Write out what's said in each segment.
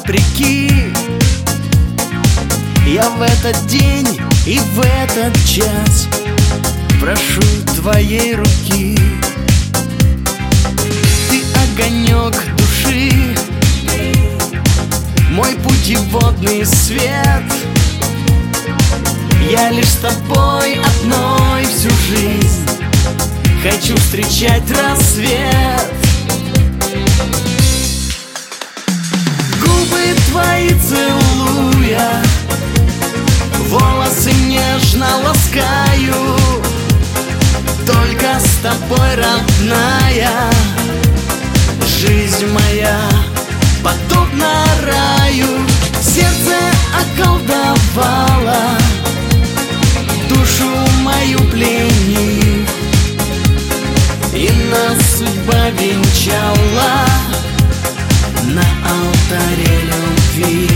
вопреки. Я в этот день и в этот час прошу твоей руки. Ты огонек души, мой путеводный свет. Я лишь с тобой одной всю жизнь хочу встречать рассвет. Губы твои целуя, волосы нежно ласкаю. Только с тобой, родная, жизнь моя подобна раю. Сердце околдовало, душу мою пленив, и нас судьба венчала на алтаре любви.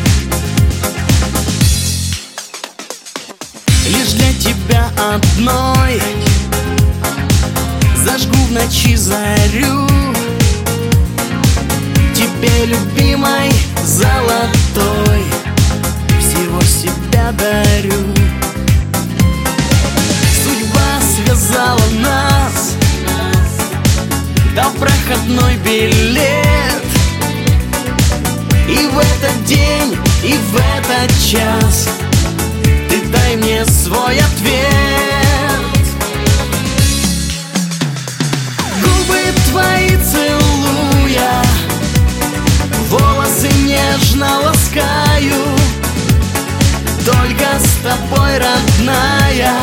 Лишь для тебя одной зажгу в ночи зарю. Тебе, любимой, золотой, всего себя дарю. Судьба связала нас, дав проходной билет. И в этот день, и в этот час ты дай мне свой ответ. Губы твои целуя, волосы нежно ласкаю. Только с тобой, родная,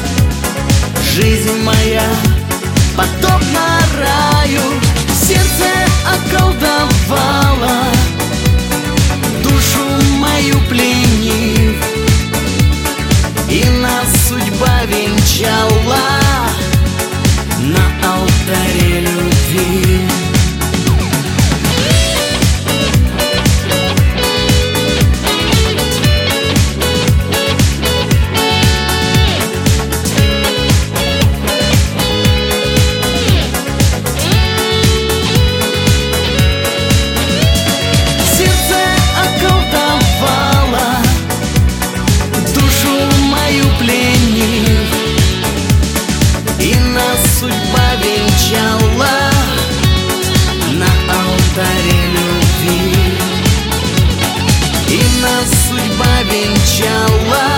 жизнь моя подобна раю. Сердце околдовало, душу мою пленив, и нас судьба венчала на алтаре любви. Судьба венчала на алтаре любви, и нас судьба венчала